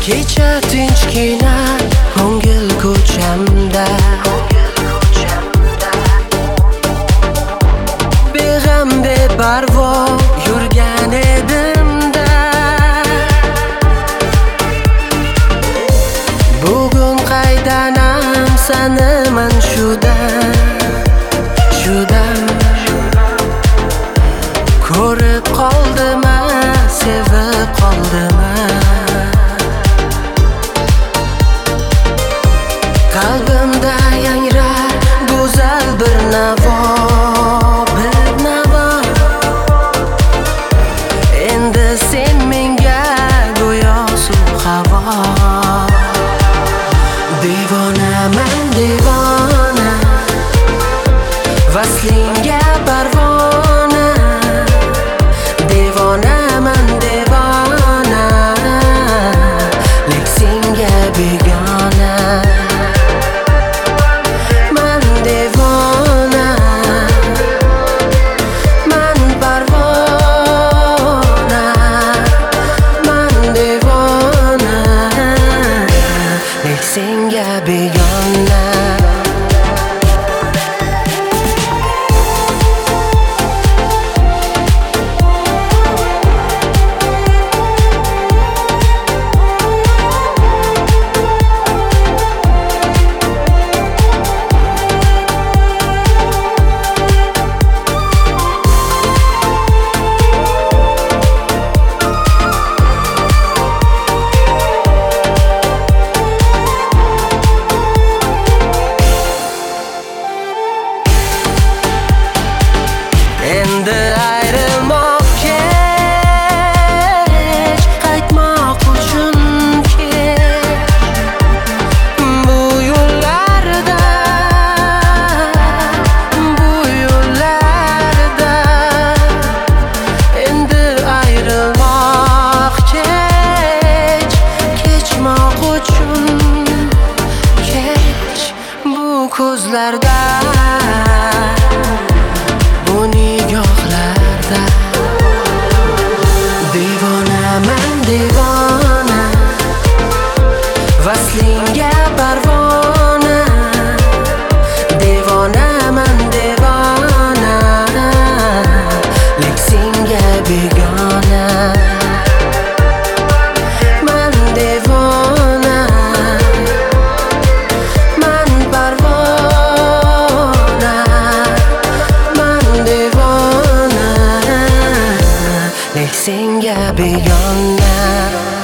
Kecha tinchgina ko'ngil ko'chamda beg'am beparvo yurgan edimda. Bugun qaydanam sanaman shudan ko'rib qoldima, sevib qoldima. Qalbimda yangrar go'zal bir navo, endi sen menga go'yo suv havo. Devonaman devona, vaslingga parvona. Devonaman devona, lek senga begona. Man devona, man parvona. Man devona, lek senga begona. Endi ayrilmoq kech, qaytmoq uchun kech. Bu yo'llarda endi ayrilmoq kech, kechmoq uchun kech. Bu ko'zlarda, bu nigohlarda devonaman devona, vaslingga parvona. Devonaman devona, lek senga begona. Man devona, man parvona. Man devona, lek senga begona.